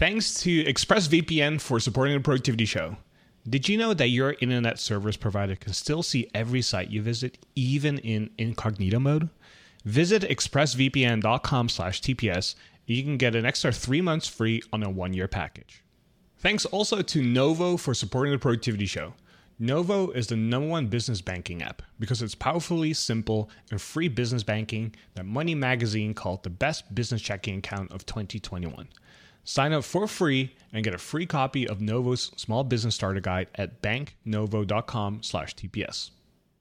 Thanks to ExpressVPN for supporting the Productivity Show. Did you know that your internet service provider can still see every site you visit, even in incognito mode? Visit expressvpn.com/TPS and you can get an extra 3 months free on a 1-year package. Thanks also to Novo for supporting the Productivity Show. Novo is the #1 business banking app because it's powerfully simple and free business banking that Money Magazine called the best business checking account of 2021. Sign up for free and get a free copy of Novo's Small Business Starter Guide at banknovo.com/TPS.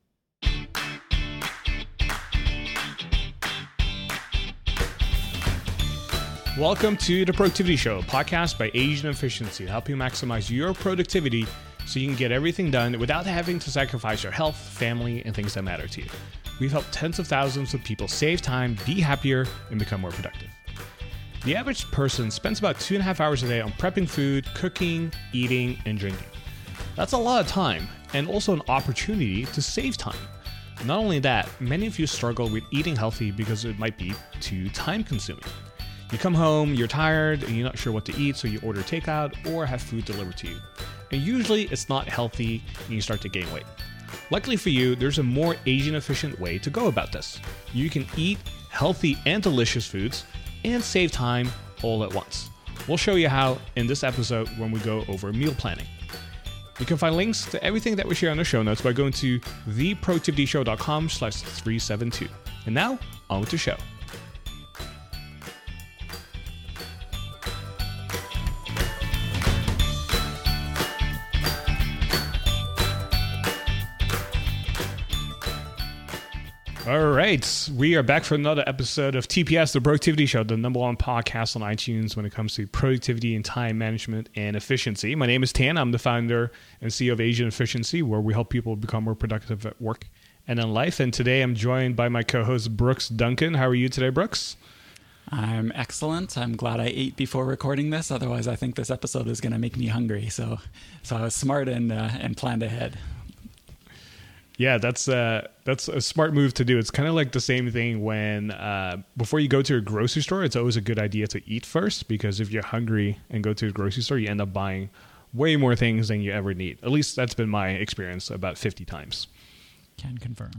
Welcome to the Productivity Show, a podcast by Asian Efficiency to help you maximize your productivity so you can get everything done without having to sacrifice your health, family, and things that matter to you. We've helped tens of thousands of people save time, be happier, and become more productive. The average person spends about 2.5 hours a day on prepping food, cooking, eating, and drinking. That's a lot of time, and also an opportunity to save time. Not only that, many of you struggle with eating healthy because it might be too time-consuming. You come home, you're tired, and you're not sure what to eat, so you order takeout or have food delivered to you. And usually it's not healthy, and you start to gain weight. Luckily for you, there's a more Asian-efficient way to go about this. You can eat healthy and delicious foods and save time all at once. We'll show you how in this episode when we go over meal planning. You can find links to everything that we share on the show notes by going to theproductivityshow.com/372. And now, on with the show. All right, we are back for another episode of TPS, the Productivity Show, the #1 podcast on iTunes when it comes to productivity and time management and efficiency. My name is Tan. I'm the founder and CEO of Asian Efficiency, where we help people become more productive at work and in life. And today I'm joined by my co-host, Brooks Duncan. How are you today, Brooks? I'm excellent. I'm glad I ate before recording this. Otherwise, I think this episode is going to make me hungry. So I was smart and planned ahead. Yeah, that's a smart move to do. It's kind of like the same thing when before you go to a grocery store, it's always a good idea to eat first, because if you're hungry and go to a grocery store, you end up buying way more things than you ever need. At least that's been my experience about 50 times. Can confirm.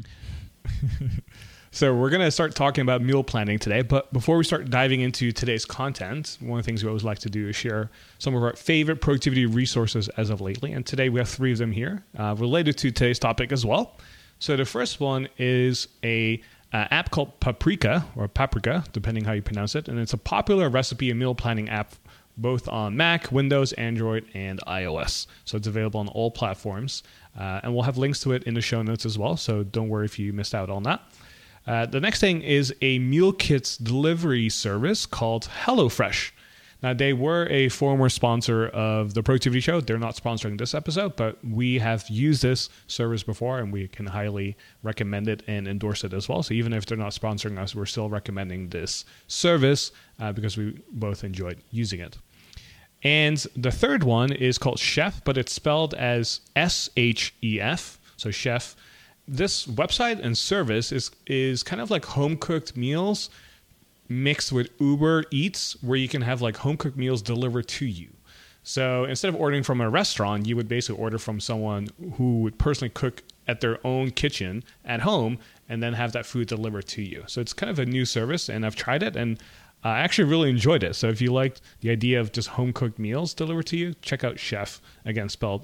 So we're going to start talking about meal planning today. But before we start diving into today's content, one of the things we always like to do is share some of our favorite productivity resources as of lately. And today we have 3 of them here related to today's topic as well. So the first one is a app called Paprika, or Paprika, depending how you pronounce it. And it's a popular recipe and meal planning app both on Mac, Windows, Android, and iOS. So it's available on all platforms. And we'll have links to it in the show notes as well. So don't worry if you missed out on that. The next thing is a meal kits delivery service called HelloFresh. Now, they were a former sponsor of the Productivity Show. They're not sponsoring this episode, but we have used this service before, and we can highly recommend it and endorse it as well. So even if they're not sponsoring us, we're still recommending this service because we both enjoyed using it. And the third one is called Chef, but it's spelled as SHEF, so Chef. This website and service is kind of like home-cooked meals mixed with Uber Eats, where you can have like home-cooked meals delivered to you. So instead of ordering from a restaurant, you would basically order from someone who would personally cook at their own kitchen at home and then have that food delivered to you. So it's kind of a new service, and I've tried it, and I actually really enjoyed it. So if you liked the idea of just home-cooked meals delivered to you, check out Chef, again spelled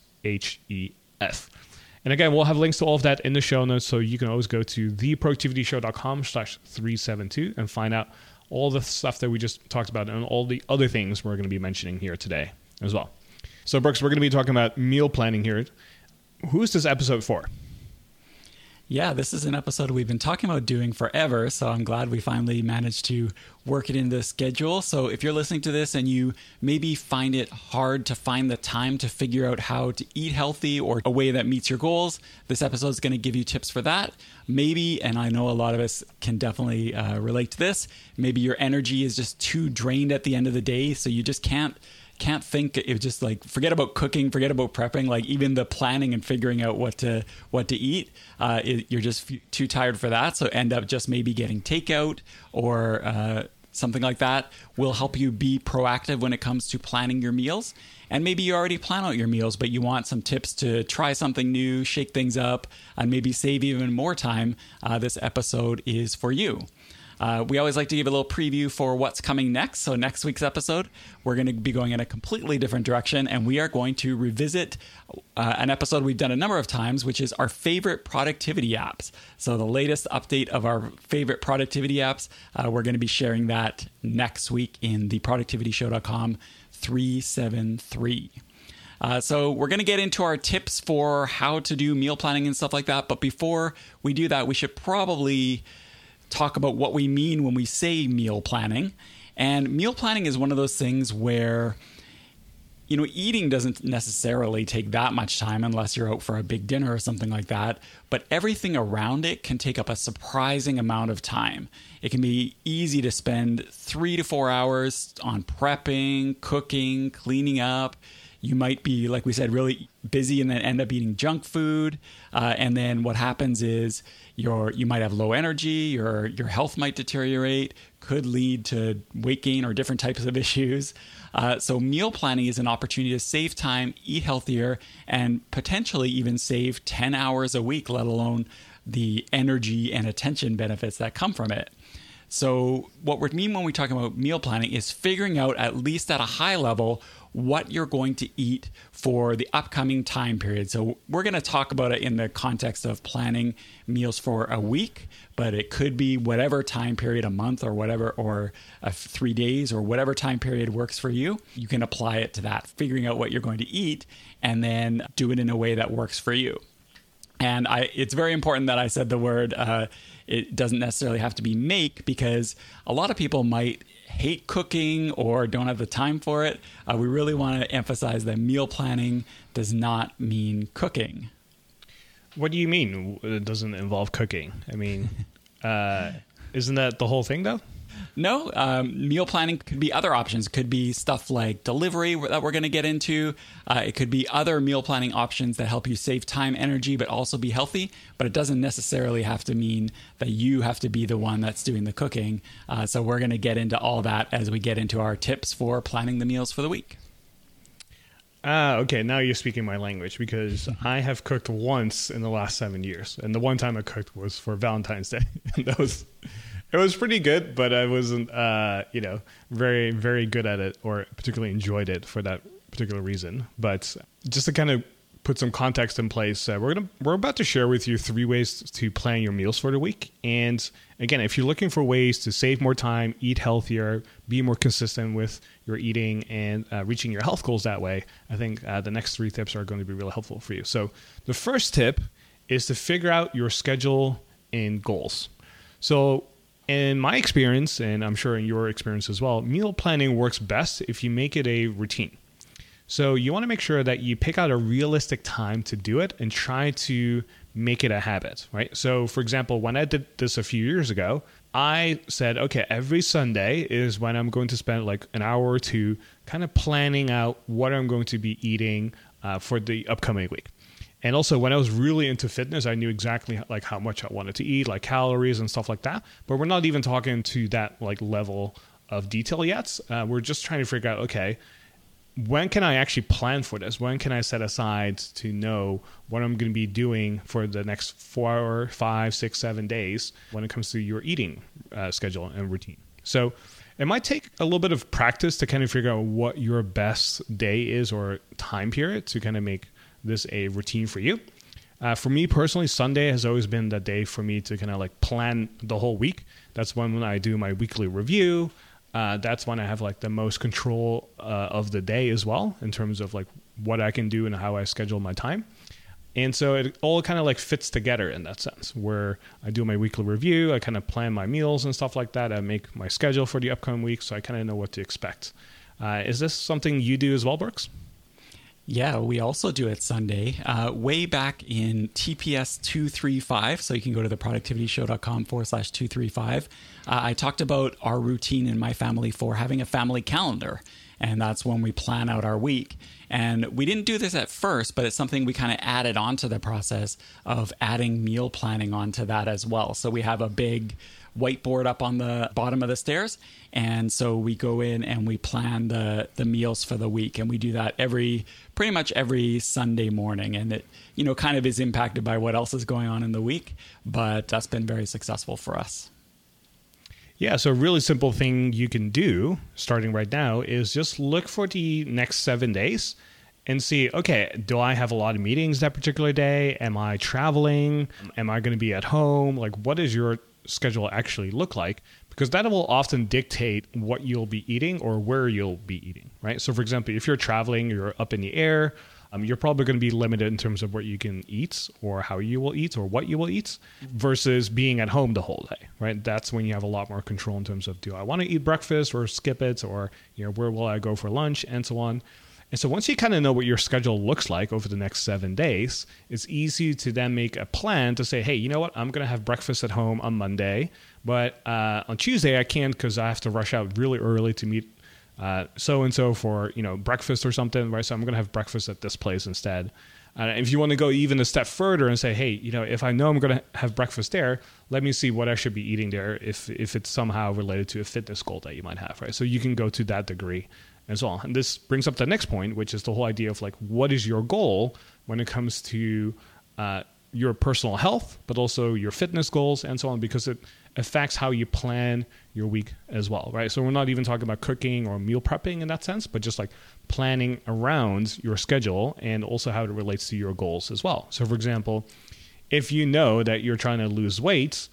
SHEF. And again, we'll have links to all of that in the show notes, so you can always go to theproductivityshow.com/372 and find out all the stuff that we just talked about and all the other things we're going to be mentioning here today as well. So, Brooks, we're going to be talking about meal planning here. Who is this episode for? Yeah, this is an episode we've been talking about doing forever, so I'm glad we finally managed to work it into the schedule. So if you're listening to this and you maybe find it hard to find the time to figure out how to eat healthy or a way that meets your goals, this episode is going to give you tips for that. Maybe, and I know a lot of us can definitely relate to this, maybe your energy is just too drained at the end of the day, so you just can't think. It just like forget about cooking, forget about prepping, like even the planning and figuring out what to eat. You're just too tired for that, so end up just maybe getting takeout or something like that will help you be proactive when it comes to planning your meals. And maybe you already plan out your meals, but you want some tips to try something new, shake things up, and maybe save even more time. This episode is for you. We always like to give a little preview for what's coming next. So next week's episode, we're going to be going in a completely different direction, and we are going to revisit an episode we've done a number of times, which is our favorite productivity apps. So the latest update of our favorite productivity apps, we're going to be sharing that next week in the productivityshow.com 373. So we're going to get into our tips for how to do meal planning and stuff like that. But before we do that, we should probably talk about what we mean when we say meal planning. And meal planning is one of those things where, you know, eating doesn't necessarily take that much time unless you're out for a big dinner or something like that. But everything around it can take up a surprising amount of time. It can be easy to spend 3 to 4 hours on prepping, cooking, cleaning up. You might be, like we said, really busy and then end up eating junk food. And then what happens is you might have low energy, your health might deteriorate, could lead to weight gain or different types of issues. So meal planning is an opportunity to save time, eat healthier, and potentially even save 10 hours a week, let alone the energy and attention benefits that come from it. So what we mean when we talk about meal planning is figuring out, at least at a high level, what you're going to eat for the upcoming time period. So we're going to talk about it in the context of planning meals for a week, but it could be whatever time period, a month or whatever, or 3 days or whatever time period works for you. You can apply it to that, figuring out what you're going to eat and then do it in a way that works for you. And it's very important that I said the word, it doesn't necessarily have to be make, because a lot of people might hate cooking or don't have the time for it. We really want to emphasize that meal planning does not mean cooking. What do you mean it doesn't involve cooking? I mean, isn't that the whole thing, though? No, meal planning could be other options. It could be stuff like delivery that we're going to get into. It could be other meal planning options that help you save time, energy, but also be healthy. But it doesn't necessarily have to mean that you have to be the one that's doing the cooking. So we're going to get into all that as we get into our tips for planning the meals for the week. Okay, now you're speaking my language, because I have cooked once in the last 7 years. And the one time I cooked was for Valentine's Day. It was pretty good, but I wasn't, very, very good at it or particularly enjoyed it for that particular reason. But just to kind of put some context in place, we're about to share with you 3 ways to plan your meals for the week. And again, if you're looking for ways to save more time, eat healthier, be more consistent with your eating and reaching your health goals that way, I think the next 3 tips are going to be really helpful for you. So the first tip is to figure out your schedule and goals. So in my experience, and I'm sure in your experience as well, meal planning works best if you make it a routine. So you want to make sure that you pick out a realistic time to do it and try to make it a habit, right? So for example, when I did this a few years ago, I said, okay, every Sunday is when I'm going to spend like an hour or 2 kind of planning out what I'm going to be eating for the upcoming week. And also, when I was really into fitness, I knew exactly like how much I wanted to eat, like calories and stuff like that. But we're not even talking to that like level of detail yet. We're just trying to figure out, okay, when can I actually plan for this? When can I set aside to know what I'm going to be doing for the next 4, 5, 6, 7 days when it comes to your eating schedule and routine? So it might take a little bit of practice to kind of figure out what your best day is or time period to kind of make this a routine for you. For me personally, Sunday has always been the day for me to kind of like plan the whole week. That's when I do my weekly review. That's when I have like the most control of the day as well, in terms of like what I can do and how I schedule my time. And so it all kind of like fits together in that sense, where I do my weekly review, I kind of plan my meals and stuff like that. I make my schedule for the upcoming week, so I kind of know what to expect. Is this something you do as well, Brooks? Yeah, we also do it Sunday. Way back in TPS 235, so you can go to theproductivityshow.com/235. I talked about our routine in my family for having a family calendar. and that's when we plan out our week. And we didn't do this at first, but it's something we kind of added onto the process of adding meal planning onto that as well. So we have a big whiteboard up on the bottom of the stairs. And so we go in and we plan the meals for the week. And we do that pretty much every Sunday morning. And it, kind of is impacted by what else is going on in the week. But that's been very successful for us. Yeah, so a really simple thing you can do starting right now is just look for the next 7 days and see, okay, do I have a lot of meetings that particular day? Am I traveling? Am I going to be at home? Like, what does your schedule actually look like? Because that will often dictate what you'll be eating or where you'll be eating, right? So for example, if you're traveling, you're up in the air, you're probably going to be limited in terms of what you can eat or how you will eat or what you will eat versus being at home the whole day, right? That's when you have a lot more control in terms of, do I want to eat breakfast or skip it, or where will I go for lunch, and so on. And so once you kind of know what your schedule looks like over the next 7 days, it's easy to then make a plan to say, hey, you know what? I'm going to have breakfast at home on Monday, but on Tuesday I can't because I have to rush out really early to meet so-and-so for, breakfast or something, right? So I'm going to have breakfast at this place instead. If you want to go even a step further and say, hey, if I know I'm going to have breakfast there, let me see what I should be eating there if it's somehow related to a fitness goal that you might have, right? So you can go to that degree as well. And this brings up the next point, which is the whole idea of like, what is your goal when it comes to your personal health, but also your fitness goals and so on, because it affects how you plan your week as well, right? So we're not even talking about cooking or meal prepping in that sense, but just like planning around your schedule and also how it relates to your goals as well. So for example, if you know that you're trying to lose weight,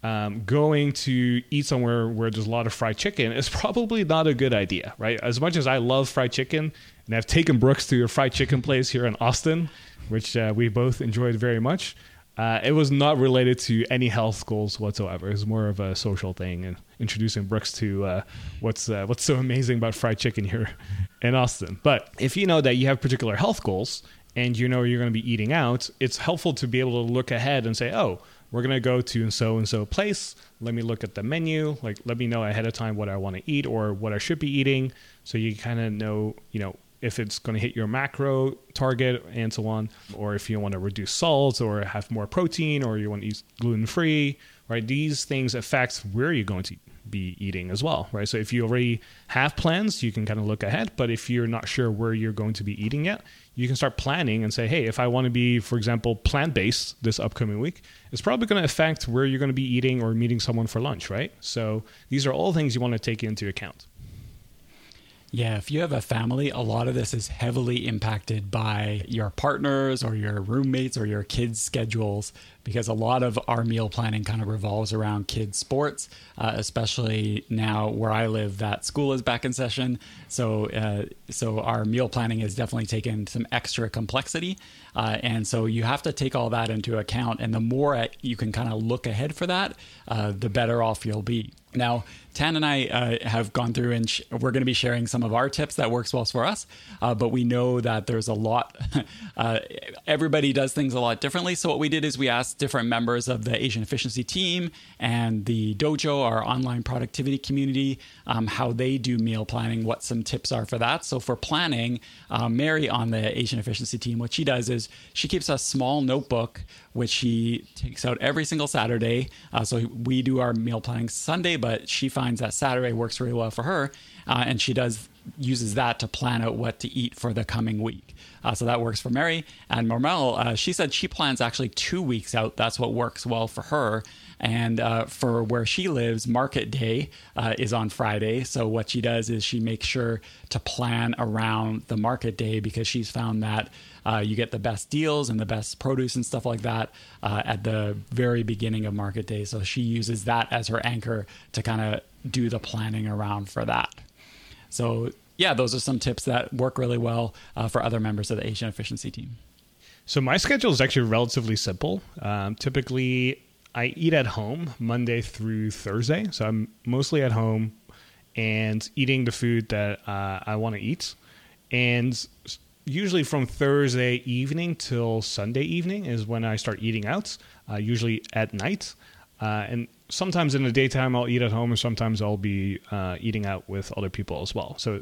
going to eat somewhere where there's a lot of fried chicken is probably not a good idea, right? As much as I love fried chicken, and I've taken Brooks to a fried chicken place here in Austin, which we both enjoyed very much, it was not related to any health goals whatsoever. It was more of a social thing and introducing Brooks to what's so amazing about fried chicken here in Austin. But if you know that you have particular health goals and you know you're going to be eating out, it's helpful to be able to look ahead and say, oh, we're going to go to so-and-so place. Let me look at the menu. Like, let me know ahead of time what I want to eat or what I should be eating. So you kind of know, if it's going to hit your macro target and so on, or if you want to reduce salt or have more protein, or you want to eat gluten-free, right? These things affect where you're going to be eating as well, right? So if you already have plans, you can kind of look ahead. But if you're not sure where you're going to be eating yet, you can start planning and say, hey, if I want to be, for example, plant-based this upcoming week, it's probably going to affect where you're going to be eating or meeting someone for lunch, right? So these are all things you want to take into account. Yeah, if you have a family, a lot of this is heavily impacted by your partners or your roommates or your kids' schedules, because a lot of our meal planning kind of revolves around kids' sports, especially now where I live, that school is back in session. So our meal planning has definitely taken some extra complexity. And so you have to take all that into account. And the more you can kind of look ahead for that, the better off you'll be. Now, Tan and I have gone through and we're going to be sharing some of our tips that works well for us. But we know that there's a lot, everybody does things a lot differently. So what we did is we asked different members of the Asian Efficiency team and the Dojo, our online productivity community, how they do meal planning, what some tips are for that. So for planning, Mary on the Asian Efficiency team, what she does is she keeps a small notebook, which she takes out every single Saturday. So we do our meal planning Sunday, but she finds that Saturday works really well for her. And she uses that to plan out what to eat for the coming week. So that works for Mary. And Marmel, she said she plans actually 2 weeks out. That's what works well for her. And for where she lives, market day is on Friday. So what she does is she makes sure to plan around the market day, because she's found that you get the best deals and the best produce and stuff like that at the very beginning of market day. So she uses that as her anchor to kind of do the planning around for that. So yeah, those are some tips that work really well for other members of the Asian Efficiency team. So my schedule is actually relatively simple. Typically, I eat at home Monday through Thursday. So I'm mostly at home and eating the food that I want to eat. And usually from Thursday evening till Sunday evening is when I start eating out, usually at night. And sometimes in the daytime I'll eat at home, or sometimes I'll be eating out with other people as well. So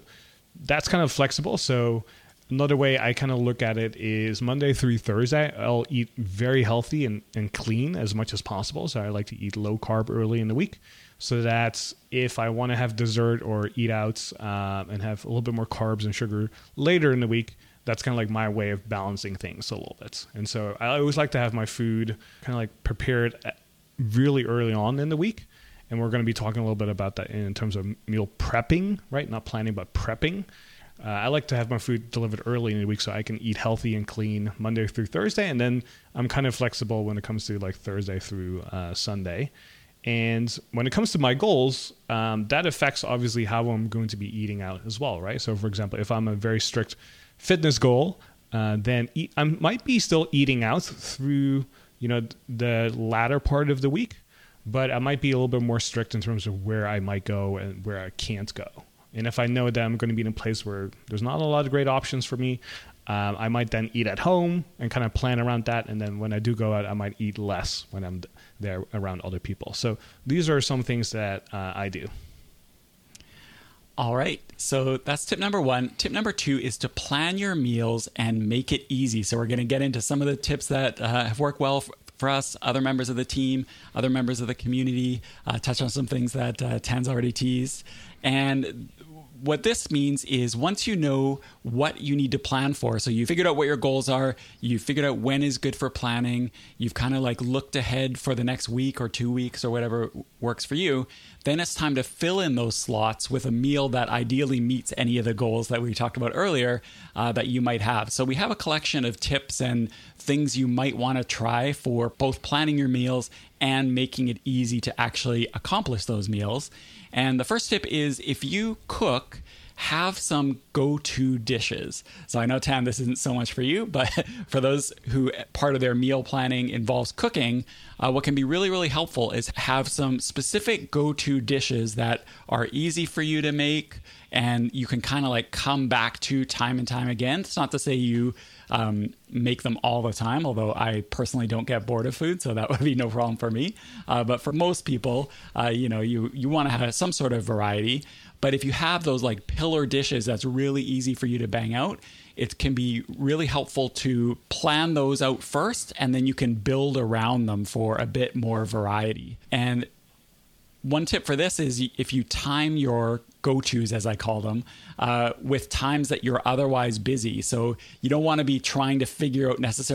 that's kind of flexible. So another way I kind of look at it is Monday through Thursday, I'll eat very healthy and clean as much as possible. So I like to eat low carb early in the week. So that if I want to have dessert or eat out and have a little bit more carbs and sugar later in the week, that's kind of like my way of balancing things a little bit. And so I always like to have my food kind of like prepared really early on in the week. And we're going to be talking a little bit about that in terms of meal prepping, right? Not planning, but prepping. I like to have my food delivered early in the week so I can eat healthy and clean Monday through Thursday. And then I'm kind of flexible when it comes to like Thursday through Sunday. And when it comes to my goals, that affects obviously how I'm going to be eating out as well, right? So for example, if I'm a very strict fitness goal, then I might be still eating out through, the latter part of the week, but I might be a little bit more strict in terms of where I might go and where I can't go. And if I know that I'm going to be in a place where there's not a lot of great options for me, I might then eat at home and kind of plan around that. And then when I do go out, I might eat less when I'm there around other people. So these are some things that I do. All right. So that's tip number 1. Tip number 2 is to plan your meals and make it easy. So we're going to get into some of the tips that have worked well for us, other members of the team, other members of the community, touch on some things that Tan's already teased. And what this means is once you know what you need to plan for, so you figured out what your goals are, you figured out when is good for planning, you've kind of like looked ahead for the next week or 2 weeks or whatever works for you, then it's time to fill in those slots with a meal that ideally meets any of the goals that we talked about earlier that you might have. So we have a collection of tips and things you might want to try for both planning your meals and making it easy to actually accomplish those meals. And the first tip is if you cook, have some go-to dishes. So I know, Tam, this isn't so much for you, but for those who part of their meal planning involves cooking, what can be really, really helpful is have some specific go-to dishes that are easy for you to make and you can kind of like come back to time and time again. It's not to say you make them all the time, although I personally don't get bored of food, so that would be no problem for me. But for most people, you want to have some sort of variety. But if you have those like pillar dishes that's really easy for you to bang out, it can be really helpful to plan those out first, and then you can build around them for a bit more variety. And one tip for this is if you time your go-tos, as I call them, with times that you're otherwise busy. So you don't want to be trying to figure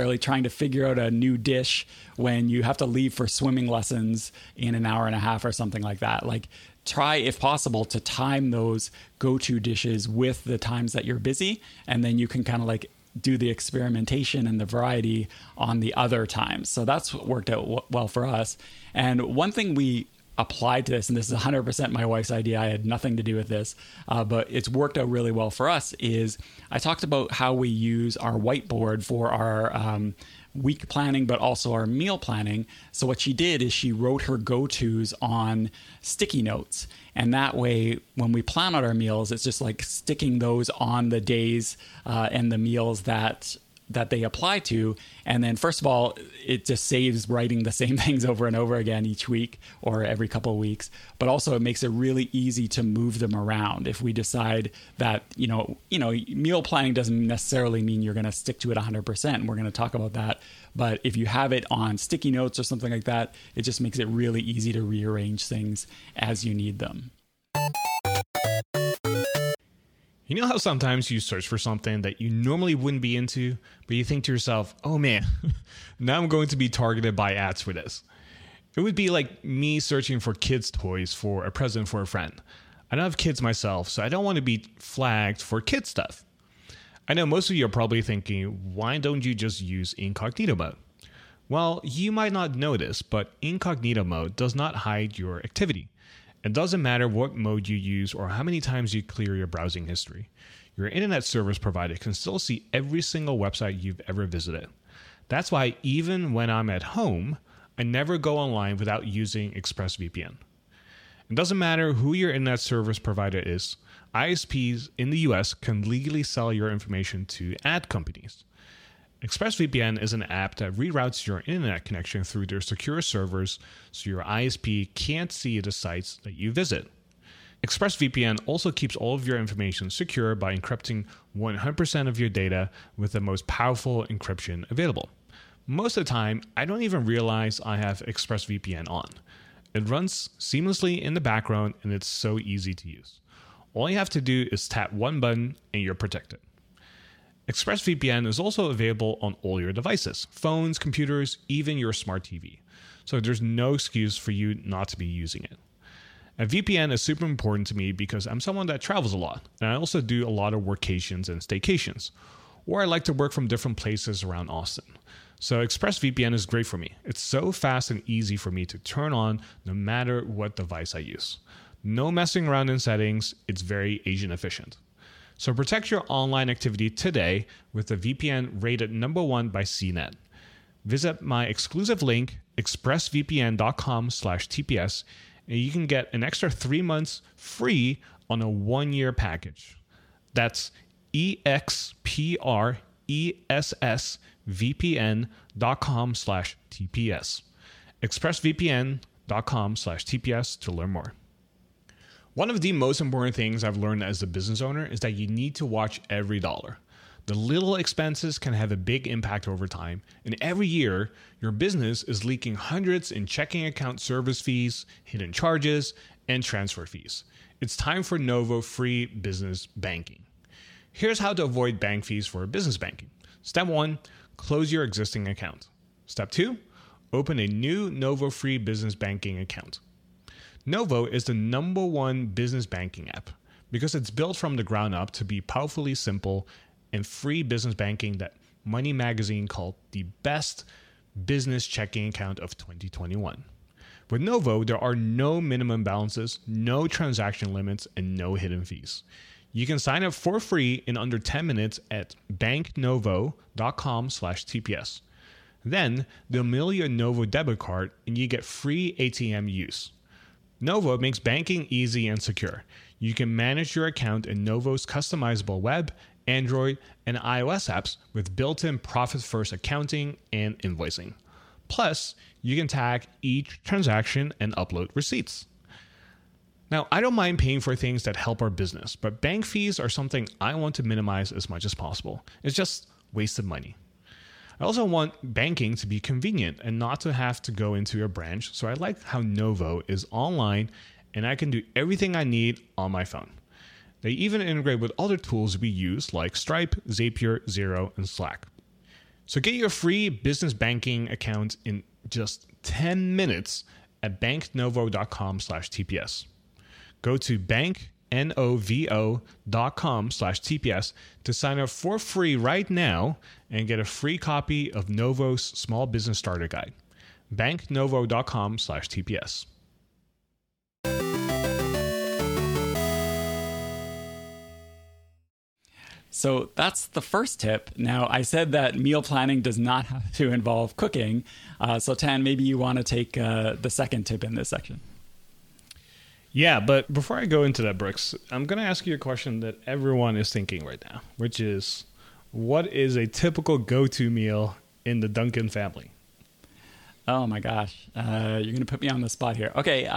out a new dish when you have to leave for swimming lessons in an hour and a half or something like that. Like, try, if possible, to time those go-to dishes with the times that you're busy, and then you can kind of like do the experimentation and the variety on the other times. So that's what worked out well for us. And one thing we applied to this, and this is 100% my wife's idea, I had nothing to do with this, but it's worked out really well for us, is I talked about how we use our whiteboard for our week planning, but also our meal planning. So what she did is she wrote her go-tos on sticky notes. And that way, when we plan out our meals, it's just like sticking those on the days and the meals that they apply to. And then first of all, it just saves writing the same things over and over again each week or every couple of weeks. But also it makes it really easy to move them around. If we decide that, meal planning doesn't necessarily mean you're going to stick to it 100%. And we're going to talk about that. But if you have it on sticky notes or something like that, it just makes it really easy to rearrange things as you need them. You know how sometimes you search for something that you normally wouldn't be into, but you think to yourself, oh man, now I'm going to be targeted by ads for this. It would be like me searching for kids' toys for a present for a friend. I don't have kids myself, so I don't want to be flagged for kid stuff. I know most of you are probably thinking, why don't you just use incognito mode? Well, you might not know this, but incognito mode does not hide your activity. It doesn't matter what mode you use or how many times you clear your browsing history. Your internet service provider can still see every single website you've ever visited. That's why even when I'm at home, I never go online without using ExpressVPN. It doesn't matter who your internet service provider is, ISPs in the US can legally sell your information to ad companies. ExpressVPN is an app that reroutes your internet connection through their secure servers so your ISP can't see the sites that you visit. ExpressVPN also keeps all of your information secure by encrypting 100% of your data with the most powerful encryption available. Most of the time, I don't even realize I have ExpressVPN on. It runs seamlessly in the background and it's so easy to use. All you have to do is tap one button and you're protected. ExpressVPN is also available on all your devices, phones, computers, even your smart TV. So there's no excuse for you not to be using it. A VPN is super important to me because I'm someone that travels a lot, and I also do a lot of workations and staycations, or I like to work from different places around Austin. So ExpressVPN is great for me. It's so fast and easy for me to turn on no matter what device I use. No messing around in settings, it's very agent efficient. So protect your online activity today with the VPN rated #1 by CNET. Visit my exclusive link, expressvpn.com/TPS, and you can get an extra 3 months free on a 1-year package. That's expressvpn.com/TPS. expressvpn.com/TPS to learn more. One of the most important things I've learned as a business owner is that you need to watch every dollar. The little expenses can have a big impact over time, and every year, your business is leaking hundreds in checking account service fees, hidden charges, and transfer fees. It's time for Novo Free Business Banking. Here's how to avoid bank fees for business banking. Step 1, close your existing account. Step 2, open a new Novo Free Business Banking account. Novo is the #1 business banking app because it's built from the ground up to be powerfully simple and free business banking that Money Magazine called the best business checking account of 2021. With Novo, there are no minimum balances, no transaction limits, and no hidden fees. You can sign up for free in under 10 minutes at banknovo.com/TPS. Then they'll mail you a Novo debit card and you get free ATM use. Novo makes banking easy and secure. You can manage your account in Novo's customizable web, Android, and iOS apps with built-in profit-first accounting and invoicing. Plus, you can tag each transaction and upload receipts. Now, I don't mind paying for things that help our business, but bank fees are something I want to minimize as much as possible. It's just wasted money. I also want banking to be convenient and not to have to go into a branch, so I like how Novo is online and I can do everything I need on my phone. They even integrate with other tools we use like Stripe, Zapier, Xero, and Slack. So get your free business banking account in just 10 minutes at banknovo.com/TPS. Go to banknovo.com/TPS to sign up for free right now and get a free copy of Novo's Small Business Starter Guide. banknovo.com/TPS. So that's the first tip. Now, I said that meal planning does not have to involve cooking. So Tan, maybe you want to take the second tip in this section. Yeah, but before I go into that, Brooks, I'm going to ask you a question that everyone is thinking right now, which is, what is a typical go-to meal in the Duncan family? Oh my gosh, you're going to put me on the spot here. Okay,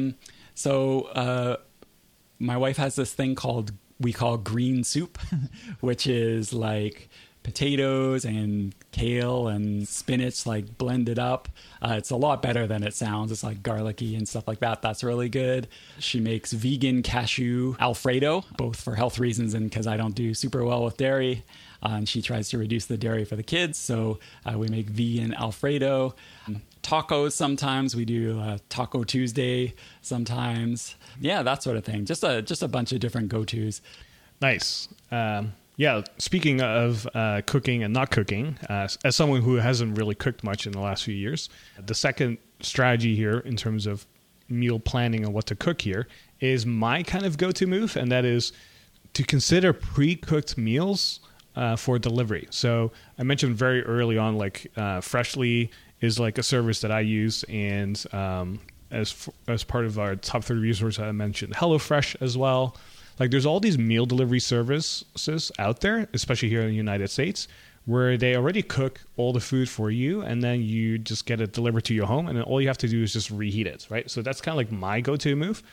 so my wife has this thing we call green soup, which is like potatoes and kale and spinach like blended up. It's a lot better than it sounds. It's like garlicky and stuff like that. That's really good. She makes vegan cashew Alfredo, both for health reasons and because I don't do super well with dairy. And she tries to reduce the dairy for the kids. So we make vegan Alfredo. Tacos sometimes. We do Taco Tuesday sometimes. Yeah, that sort of thing. Just a bunch of different go-tos. Nice. Yeah, speaking of cooking and not cooking, as someone who hasn't really cooked much in the last few years, the second strategy here in terms of meal planning and what to cook here is my kind of go-to move, and that is to consider pre-cooked meals for delivery. So I mentioned very early on, like Freshly is like a service that I use, and as part of our top 30 resources, I mentioned HelloFresh as well. Like there's all these meal delivery services out there, especially here in the United States, where they already cook all the food for you, and then you just get it delivered to your home, and then all you have to do is just reheat it, right? So that's kind of like my go-to move.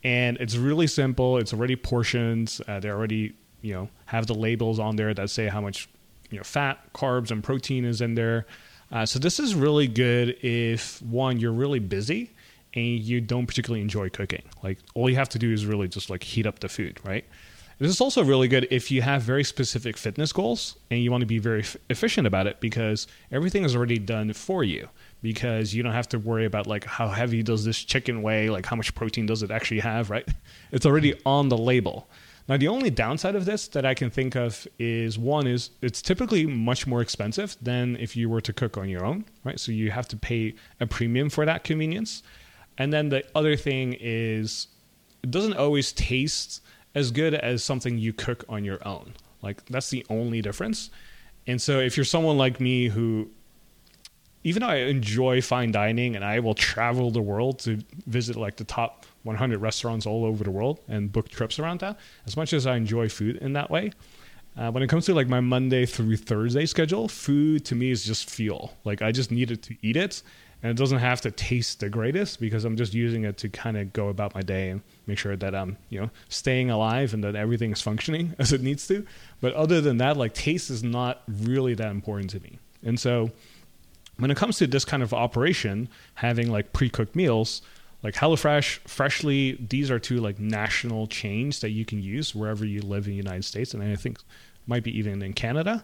And it's really simple. It's already portions. They already, have the labels on there that say how much, fat, carbs, and protein is in there. So this is really good if, one, you're really busy and you don't particularly enjoy cooking. Like, all you have to do is really just like heat up the food, right? This is also really good if you have very specific fitness goals and you want to be very efficient about it, because everything is already done for you, because you don't have to worry about like how heavy does this chicken weigh, like how much protein does it actually have, right? It's already on the label. Now, the only downside of this that I can think of is, one, is it's typically much more expensive than if you were to cook on your own, right? So you have to pay a premium for that convenience. And then the other thing is it doesn't always taste as good as something you cook on your own. Like, that's the only difference. And so if you're someone like me who, even though I enjoy fine dining and I will travel the world to visit like the top 100 restaurants all over the world and book trips around that, as much as I enjoy food in that way, when it comes to like my Monday through Thursday schedule, food to me is just fuel. Like, I just need it to eat it, and it doesn't have to taste the greatest, because I'm just using it to kind of go about my day and make sure that I'm, staying alive and that everything is functioning as it needs to. But other than that, like, taste is not really that important to me. And so when it comes to this kind of operation, having like pre-cooked meals, like HelloFresh, Freshly, these are two like national chains that you can use wherever you live in the United States, and I think might be even in Canada.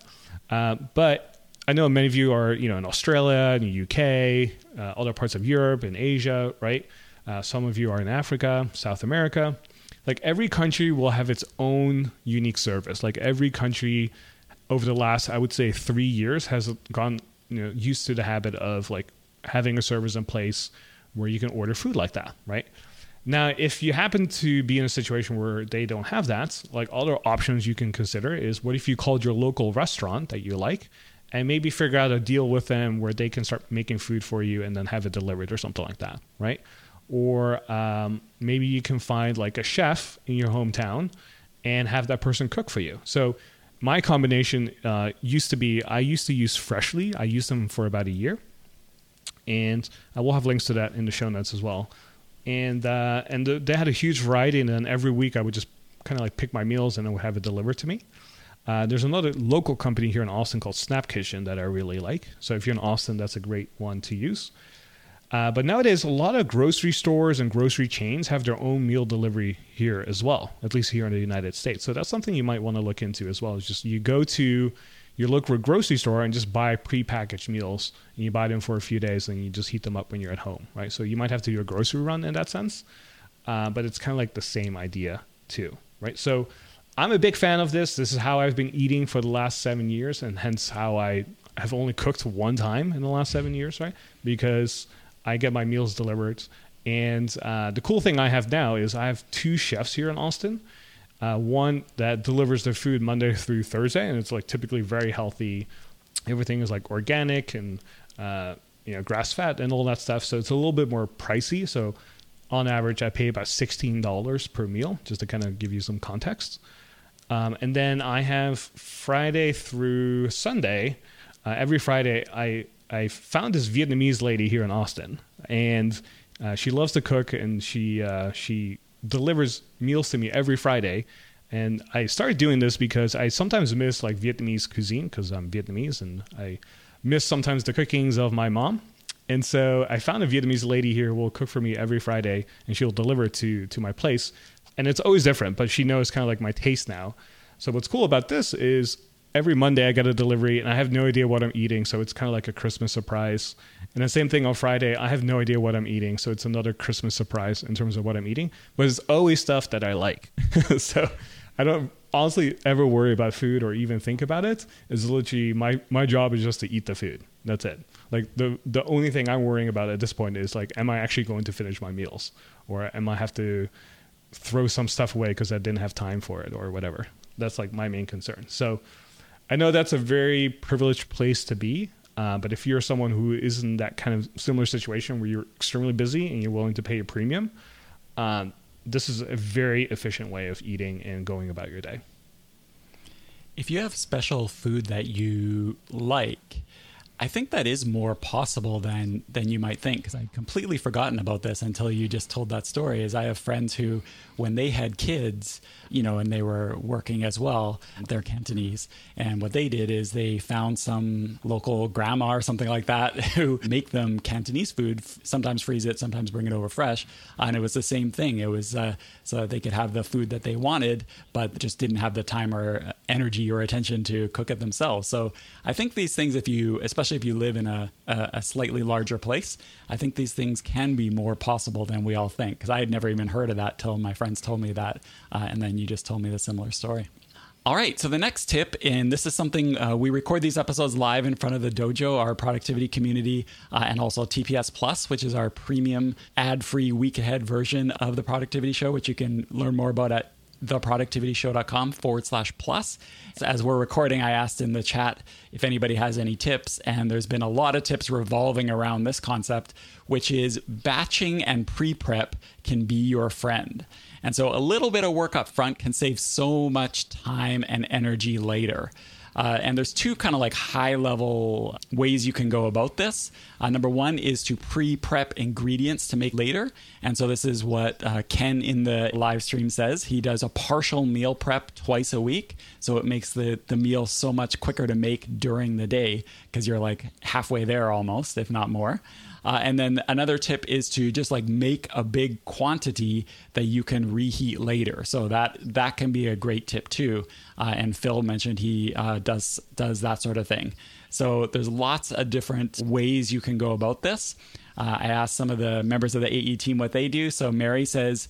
But I know many of you are, in Australia, in the UK, other parts of Europe and Asia, right? Some of you are in Africa, South America. Like, every country will have its own unique service. Like, every country over the last, I would say, 3 years has gone, used to the habit of like having a service in place where you can order food like that, right? Now, if you happen to be in a situation where they don't have that, like, other options you can consider is, what if you called your local restaurant that you like and maybe figure out a deal with them where they can start making food for you and then have it delivered or something like that, right? Or maybe you can find like a chef in your hometown and have that person cook for you. So my combination used to be, I used to use Freshly. I used them for about a year. And I will have links to that in the show notes as well. And they had a huge variety, and then every week I would just kind of like pick my meals and I would have it delivered to me. There's another local company here in Austin called Snap Kitchen that I really like. So if you're in Austin, that's a great one to use. But nowadays, a lot of grocery stores and grocery chains have their own meal delivery here as well, at least here in the United States. So that's something you might want to look into as well. It's just, you go to your local grocery store and just buy prepackaged meals, and you buy them for a few days and you just heat them up when you're at home, right? So you might have to do a grocery run in that sense, but it's kind of like the same idea too, right? So I'm a big fan of this. This is how I've been eating for the last 7 years, and hence how I have only cooked one time in the last 7 years, right? Because I get my meals delivered. And the cool thing I have now is I have 2 chefs here in Austin. One that delivers their food Monday through Thursday, and it's like typically very healthy. Everything is like organic and grass fed and all that stuff. So it's a little bit more pricey. So on average, I pay about $16 per meal, just to kind of give you some context. And then I have Friday through Sunday. Every Friday, I found this Vietnamese lady here in Austin, and she loves to cook, and she delivers meals to me every Friday. And I started doing this because I sometimes miss like Vietnamese cuisine, because I'm Vietnamese and I miss sometimes the cookings of my mom. And so I found a Vietnamese lady here who will cook for me every Friday, and she'll deliver it to my place. And it's always different, but she knows kind of like my taste now. So what's cool about this is every Monday I get a delivery and I have no idea what I'm eating. So it's kind of like a Christmas surprise. And the same thing on Friday, I have no idea what I'm eating. So it's another Christmas surprise in terms of what I'm eating, but it's always stuff that I like. So I don't honestly ever worry about food or even think about it. It's literally my job is just to eat the food. That's it. Like the only thing I'm worrying about at this point is like, am I actually going to finish my meals, or am I have to throw some stuff away because I didn't have time for it or whatever. That's like my main concern. So I know that's a very privileged place to be, but if you're someone who is in that kind of similar situation where you're extremely busy and you're willing to pay a premium, this is a very efficient way of eating and going about your day. If you have special food that you like, I think that is more possible than you might think, because I'd completely forgotten about this until you just told that story. Is I have friends who, when they had kids, and they were working as well, they're Cantonese, and what they did is they found some local grandma or something like that who make them Cantonese food, sometimes freeze it, sometimes bring it over fresh, and it was the same thing. It was so that they could have the food that they wanted, but just didn't have the time or energy or attention to cook it themselves. So I think these things, especially if you live in a slightly larger place, I think these things can be more possible than we all think, because I had never even heard of that till my friends told me that, and then you just told me the similar story. All right, so the next tip, and this is something we record these episodes live in front of the Dojo, our productivity community, and also TPS Plus, which is our premium ad-free week-ahead version of the Productivity Show, which you can learn more about at theproductivityshow.com/plus. As we're recording, I asked in the chat if anybody has any tips, and there's been a lot of tips revolving around this concept, which is batching and pre-prep can be your friend. And so a little bit of work up front can save so much time and energy later. And there's two kind of like high level ways you can go about this. Number one is to pre-prep ingredients to make later. And so this is what Ken in the live stream says. He does a partial meal prep twice a week. So it makes the meal so much quicker to make during the day, because you're like halfway there almost, if not more. And then another tip is to just like make a big quantity that you can reheat later. So that can be a great tip too. And Phil mentioned he does that sort of thing. So there's lots of different ways you can go about this. I asked some of the members of the AE team what they do. So Mary says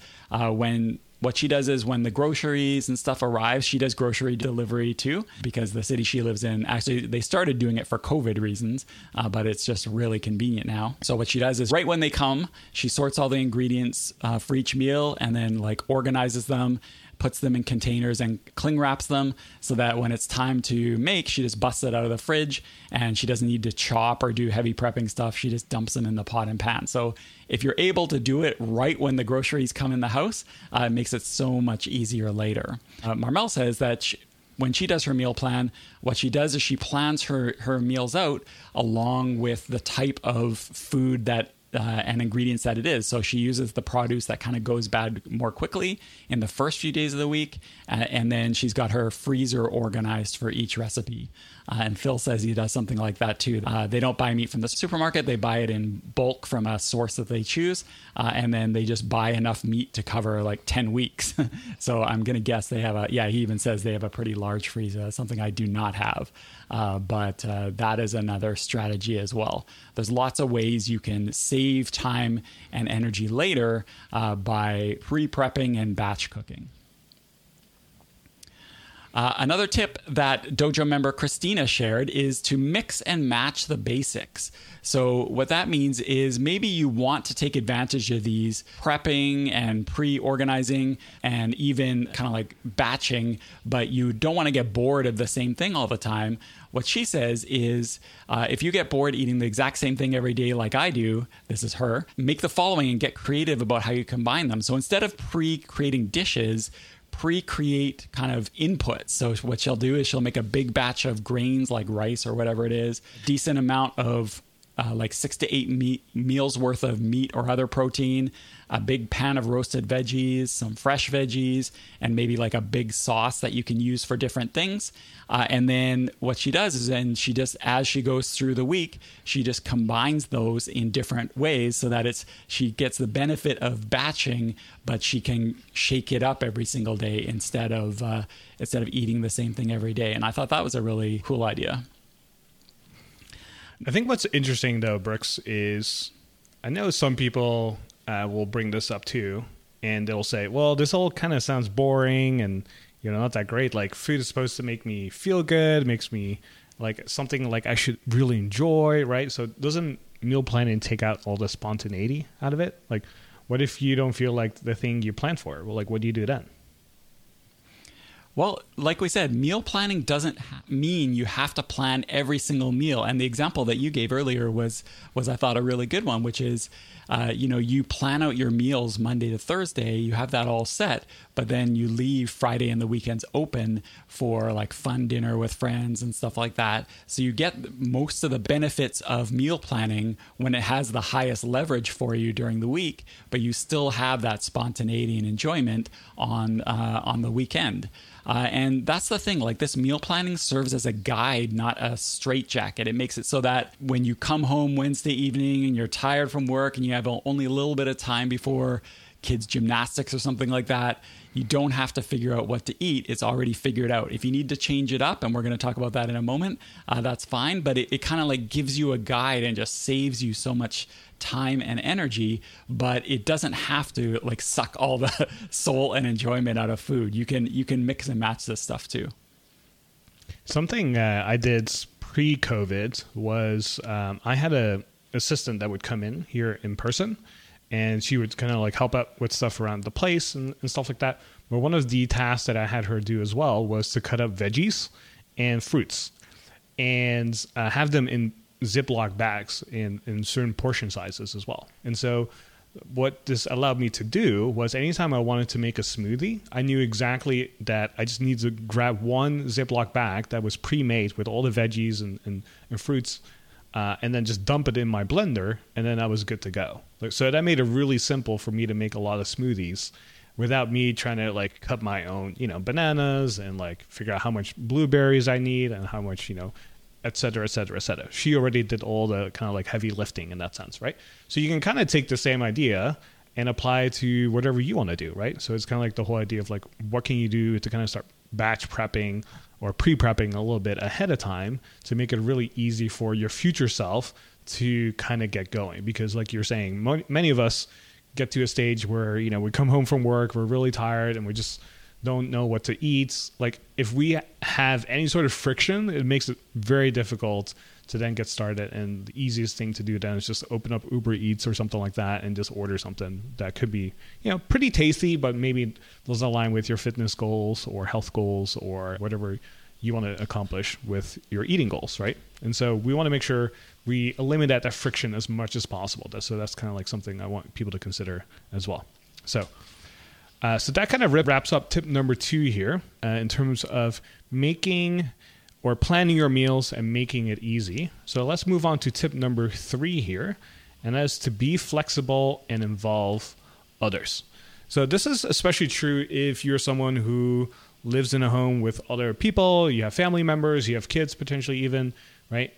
what she does is when the groceries and stuff arrives, she does grocery delivery too, because the city she lives in, actually, they started doing it for COVID reasons, but it's just really convenient now. So what she does is right when they come, she sorts all the ingredients for each meal and then like organizes them, puts them in containers and cling wraps them so that when it's time to make, she just busts it out of the fridge and she doesn't need to chop or do heavy prepping stuff. She just dumps them in the pot and pan. So if you're able to do it right when the groceries come in the house, it makes it so much easier later. Marmel says that when she does her meal plan, what she does is she plans her meals out along with the type of food that and ingredients that it is. So she uses the produce that kind of goes bad more quickly in the first few days of the week. And then she's got her freezer organized for each recipe. And Phil says he does something like that too. They don't buy meat from the supermarket. They buy it in bulk from a source that they choose. And then they just buy enough meat to cover like 10 weeks. So I'm going to guess they have he even says they have a pretty large freezer. That's something I do not have. But that is another strategy as well. There's lots of ways you can save time and energy later by pre-prepping and batch cooking. Another tip that Dojo member Christina shared is to mix and match the basics. So what that means is maybe you want to take advantage of these prepping and pre-organizing and even kind of like batching, but you don't want to get bored of the same thing all the time. What she says is if you get bored eating the exact same thing every day like I do, this is her, make the following and get creative about how you combine them. So instead of pre-creating dishes, pre-create kind of inputs. So what she'll do is she'll make a big batch of grains like rice or whatever it is, decent amount of like 6 to 8 meals worth of meat or other protein, a big pan of roasted veggies, some fresh veggies, and maybe like a big sauce that you can use for different things. And then what she does is then she just, as she goes through the week, she just combines those in different ways so that she gets the benefit of batching, but she can shake it up every single day instead of eating the same thing every day. And I thought that was a really cool idea. I think what's interesting, though, Brooks, is I know some people will bring this up, too, and they'll say, well, this all kind of sounds boring and, not that great. Like, food is supposed to make me feel good, makes me like something like I should really enjoy, right? So doesn't meal planning take out all the spontaneity out of it? Like, what if you don't feel like the thing you planned for? Well, like, what do you do then? Well, like we said, meal planning doesn't mean you have to plan every single meal. And the example that you gave earlier was I thought, a really good one, which is, you plan out your meals Monday to Thursday, you have that all set, but then you leave Friday and the weekends open for like fun dinner with friends and stuff like that. So you get most of the benefits of meal planning when it has the highest leverage for you during the week, but you still have that spontaneity and enjoyment on the weekend. And that's the thing, like this meal planning serves as a guide, not a straitjacket. It makes it so that when you come home Wednesday evening and you're tired from work and you have only a little bit of time before kids' gymnastics or something like that, you don't have to figure out what to eat. It's already figured out. If you need to change it up, and we're going to talk about that in a moment, that's fine. But it kind of like gives you a guide and just saves you so much time and energy, but it doesn't have to like suck all the soul and enjoyment out of food. You can mix and match this stuff too. Something I did pre-COVID was I had a assistant that would come in here in person, and she would kind of like help out with stuff around the place and stuff like that. But one of the tasks that I had her do as well was to cut up veggies and fruits and have them in Ziploc bags in certain portion sizes as well. And so what this allowed me to do was anytime I wanted to make a smoothie, I knew exactly that I just need to grab one Ziploc bag that was pre-made with all the veggies and fruits, and then just dump it in my blender, and then I was good to go. So that made it really simple for me to make a lot of smoothies without me trying to like cut my own, bananas and like figure out how much blueberries I need and how much, et cetera, et cetera, et cetera. She already did all the kind of like heavy lifting in that sense, right? So you can kind of take the same idea and apply it to whatever you want to do, right? So it's kind of like the whole idea of like, what can you do to kind of start batch prepping or pre-prepping a little bit ahead of time to make it really easy for your future self to kind of get going? Because like you're saying, many of us get to a stage where, we come home from work, we're really tired, and we just don't know what to eat. Like if we have any sort of friction, it makes it very difficult to then get started. And the easiest thing to do then is just open up Uber Eats or something like that and just order something that could be, pretty tasty, but maybe doesn't align with your fitness goals or health goals or whatever you want to accomplish with your eating goals, right? And so we want to make sure we eliminate that friction as much as possible. So that's kind of like something I want people to consider as well. So that kind of wraps up tip number 2 here in terms of making or planning your meals and making it easy. So let's move on to tip number 3 here, and that is to be flexible and involve others. So this is especially true if you're someone who lives in a home with other people, you have family members, you have kids potentially even, right?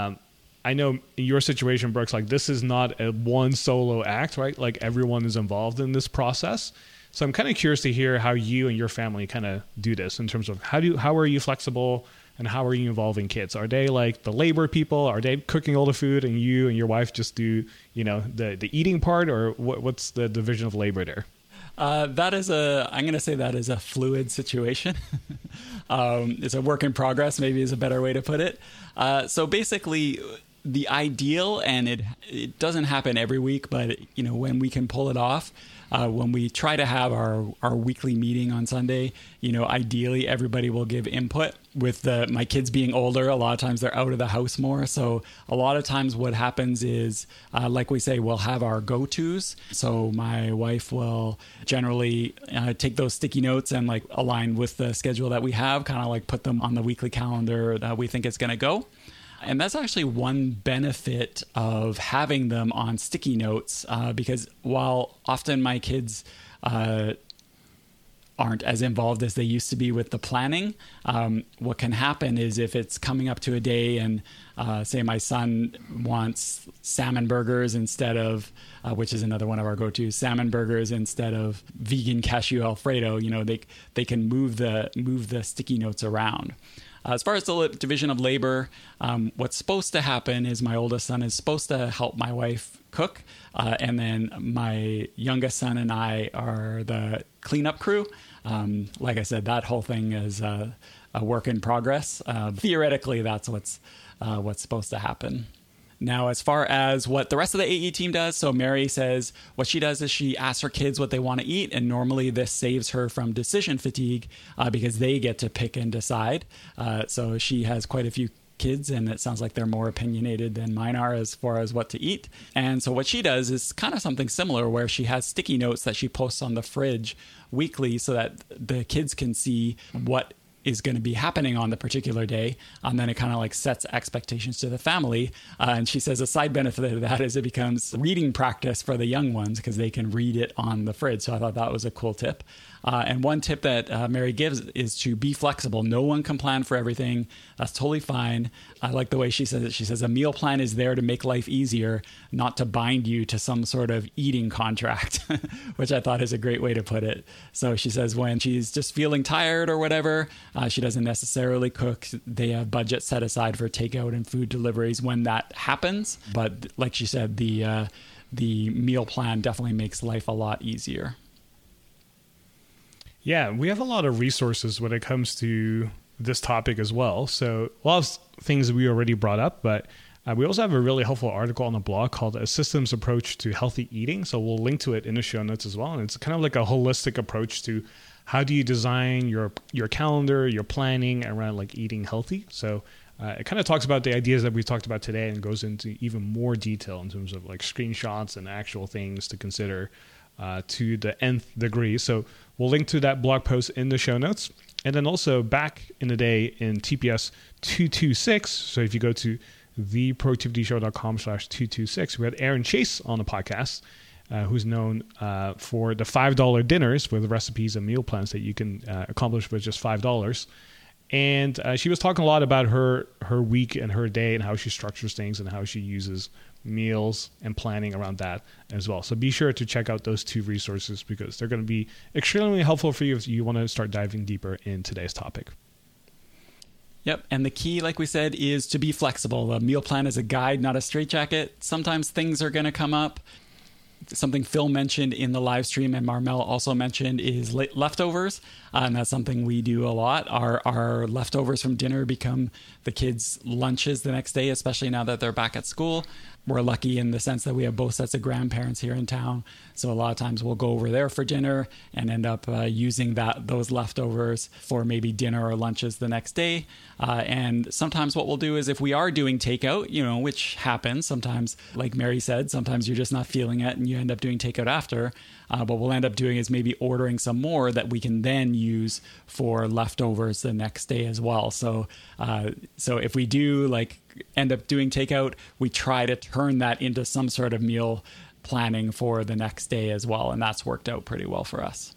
I know in your situation, Brooks, like this is not a one solo act, right? Like everyone is involved in this process. So I'm kind of curious to hear how you and your family kind of do this in terms of how are you flexible and how are you involving kids? Are they like the labor people? Are they cooking all the food and you and your wife just do, the eating part, or what's the division of labor there? I'm going to say that is a fluid situation. It's a work in progress, maybe is a better way to put it. So basically the ideal, and it doesn't happen every week, but when we can pull it off, when we try to have our weekly meeting on Sunday, ideally everybody will give input. With my kids being older, a lot of times they're out of the house more. So a lot of times what happens is, like we say, we'll have our go-tos. So my wife will generally take those sticky notes and like align with the schedule that we have, kind of like put them on the weekly calendar that we think it's going to go. And that's actually one benefit of having them on sticky notes, because while often my kids aren't as involved as they used to be with the planning, what can happen is if it's coming up to a day and say my son wants salmon burgers instead of, which is another one of our go-tos, salmon burgers instead of vegan cashew Alfredo, they can move the sticky notes around. As far as the division of labor, what's supposed to happen is my oldest son is supposed to help my wife cook, and then my youngest son and I are the cleanup crew. Like I said, that whole thing is a work in progress. Theoretically, that's what's supposed to happen. Now, as far as what the rest of the AE team does, so Mary says what she does is she asks her kids what they want to eat, and normally this saves her from decision fatigue because they get to pick and decide. So she has quite a few kids, and it sounds like they're more opinionated than mine are as far as what to eat. And so what she does is kind of something similar, where she has sticky notes that she posts on the fridge weekly so that the kids can see what is going to be happening on the particular day. And then it kind of like sets expectations to the family. And she says a side benefit of that is it becomes reading practice for the young ones because they can read it on the fridge. So I thought that was a cool tip. And one tip that Mary gives is to be flexible. No one can plan for everything. That's totally fine. I like the way she says it. She says a meal plan is there to make life easier, not to bind you to some sort of eating contract, which I thought is a great way to put it. So she says when she's just feeling tired or whatever, she doesn't necessarily cook. They have budget set aside for takeout and food deliveries when that happens. But like she said, the meal plan definitely makes life a lot easier. Yeah, we have a lot of resources when it comes to this topic as well. So a lot of things we already brought up, but we also have a really helpful article on the blog called A Systems Approach to Healthy Eating. So we'll link to it in the show notes as well. And it's kind of like a holistic approach to how do you design your calendar, your planning around like eating healthy. So it kind of talks about the ideas that we talked about today and goes into even more detail in terms of like screenshots and actual things to consider to the nth degree. So we'll link to that blog post in the show notes. And then also back in the day in TPS 226, so if you go to theproductivityshow.com/226, we had Aaron Chase on the podcast, who's known for the $5 dinners with recipes and meal plans that you can accomplish with just $5. And she was talking a lot about her week and her day and how she structures things and how she uses meals and planning around that as well. So be sure to check out those two resources because they're going to be extremely helpful for you if you want to start diving deeper in today's topic. Yep. And the key, like we said, is to be flexible. A meal plan is a guide, not a straitjacket. Sometimes things are going to come up. Something Phil mentioned in the live stream and Marmel also mentioned is leftovers. And that's something we do a lot. Our leftovers from dinner become the kids' lunches the next day, especially now that they're back at school. We're lucky in the sense that we have both sets of grandparents here in town. So a lot of times we'll go over there for dinner and end up using those leftovers for maybe dinner or lunches the next day. And sometimes what we'll do is if we are doing takeout, which happens sometimes, like Mary said, sometimes you're just not feeling it and you end up doing takeout after. What we'll end up doing is maybe ordering some more that we can then use for leftovers the next day as well. So if we do end up doing takeout, we try to turn that into some sort of meal planning for the next day as well. And that's worked out pretty well for us.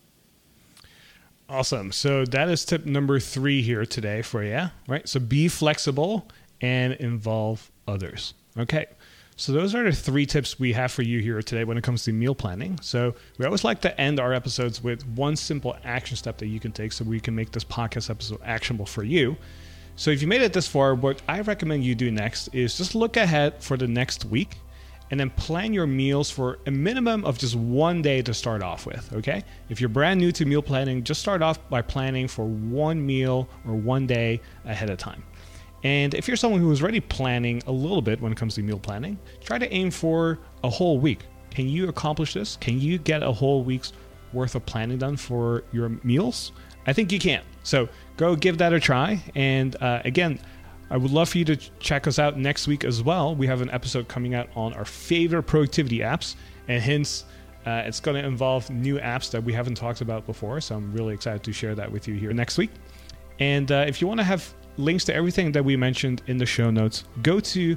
Awesome. So that is tip number 3 here today for you, right? So be flexible and involve others. Okay. So those are the 3 tips we have for you here today when it comes to meal planning. So we always like to end our episodes with one simple action step that you can take so we can make this podcast episode actionable for you. So if you made it this far, what I recommend you do next is just look ahead for the next week and then plan your meals for a minimum of just one day to start off with, okay? If you're brand new to meal planning, just start off by planning for one meal or one day ahead of time. And if you're someone who is already planning a little bit when it comes to meal planning, try to aim for a whole week. Can you accomplish this? Can you get a whole week's worth of planning done for your meals? I think you can. So go give that a try. And again, I would love for you to check us out next week as well. We have an episode coming out on our favorite productivity apps, and hence it's going to involve new apps that we haven't talked about before. So I'm really excited to share that with you here next week. And if you want to have links to everything that we mentioned in the show notes, go to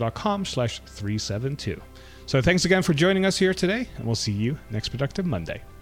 theproductivityshow.com/372. So thanks again for joining us here today, and we'll see you next Productive Monday.